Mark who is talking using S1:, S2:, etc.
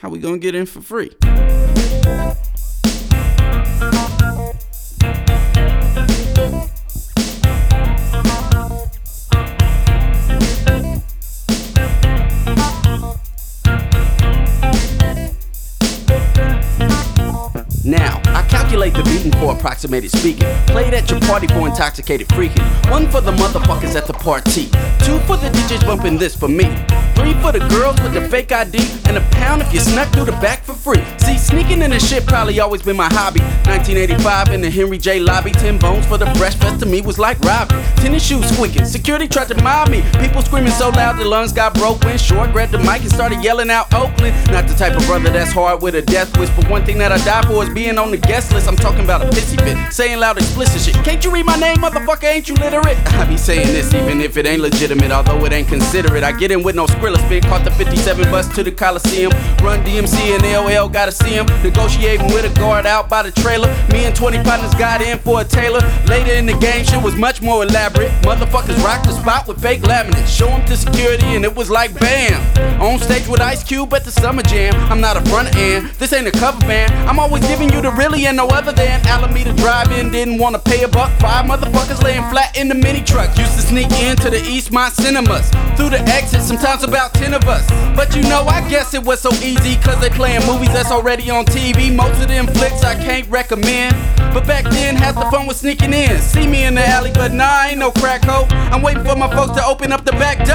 S1: How we gonna get in for free? Now, I calculate the beating for approximated speaking. Played at your party for intoxicated freaking. 1 for the motherfuckers at the party. 2 for the DJs bumping this for me. 3 for the girls with the fake ID. And £1 if you snuck through the back for free. See, sneaking in this shit probably always been my hobby. 1985 in the Henry J lobby. 10 bones for the Fresh Fest to me was like robbing. Tennis shoes squeaking. Security tried to mob me. People screaming so loud their lungs got broke. When Short grabbed the mic and started yelling out Oakland. Not the type of brother that's hard with a death wish. But one thing that I die for is being on the guest list. I'm talking about a pissy fit, saying loud explicit shit. Can't you read my name, motherfucker? Ain't you literate? I be saying this even if it ain't legitimate, although it ain't considerate. I get in with no Skrilla spit, caught the 57 bus to the Coliseum. Run DMC and LL, gotta see him. Negotiating with a guard out by the trailer. Me and 20 partners got in for a Taylor. Later in the game, shit was much more elaborate. Motherfuckers rocked the spot with fake laminates. Show them to security and it was like bam. On stage with Ice Cube at the Summer Jam. I'm not a front end, this ain't a cover band. I'm always giving you the really and no other than Alameda Drive-In. Didn't wanna pay $1. 5 motherfuckers laying flat in the mini truck. Used to sneak into the Eastmont cinemas. Through the exit, sometimes about 10 of us. But you know, I guess it was so easy, cause they playing movies that's already on TV. Most of them flicks I can't recommend. But back then, half the fun was sneaking in. See me in the alley, but nah, I ain't no crack hoe. I'm waiting for my folks to open up the back door.